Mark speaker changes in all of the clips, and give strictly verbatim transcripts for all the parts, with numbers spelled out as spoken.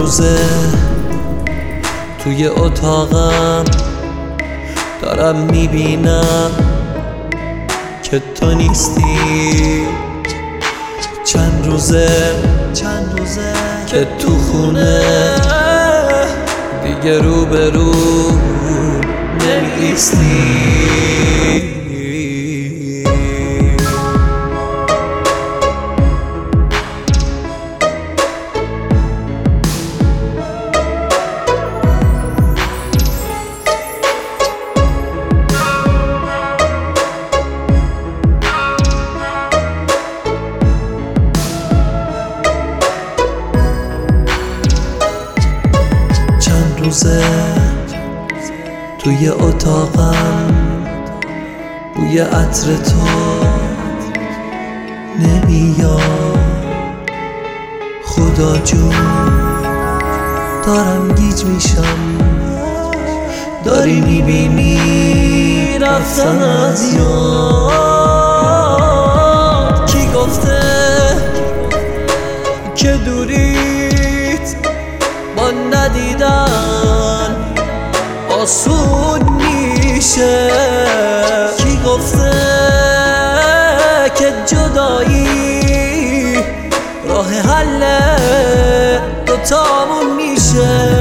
Speaker 1: روزه توی اتاقم دارم میبینم که تو نیستی. چند روزه چند روزه که تو خونه دیگه رو به رو نمی‌ایستی. روزه توی اتاقم بوی عطر تو نمیاد. خدا جون دارم گیج میشم، داری میبینی رفتن از یاد. کی گفته که دوریت با ندیدن آسون میشه؟ کی گفته که جدایی راه حل دوتامون میشه؟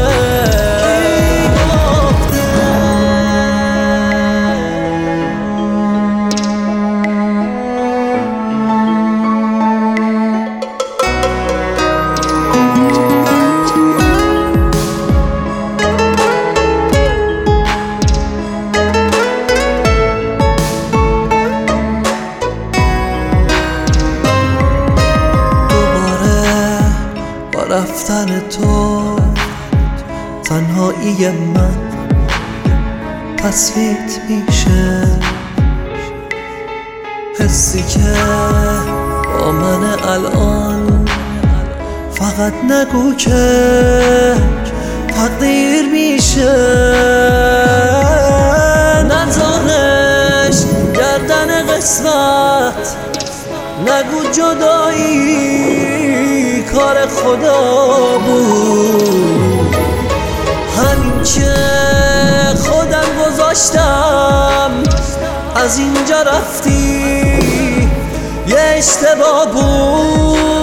Speaker 1: رفتن تو تنهایی من تثبیت میشه. حسی که با من الان فقط نگو که تقدیر میشه. نزارش گردن قسمت، نگو جدایی کار خدا بود. همین که خودم گذاشتم از اینجا رفتی یه اشتباه بود.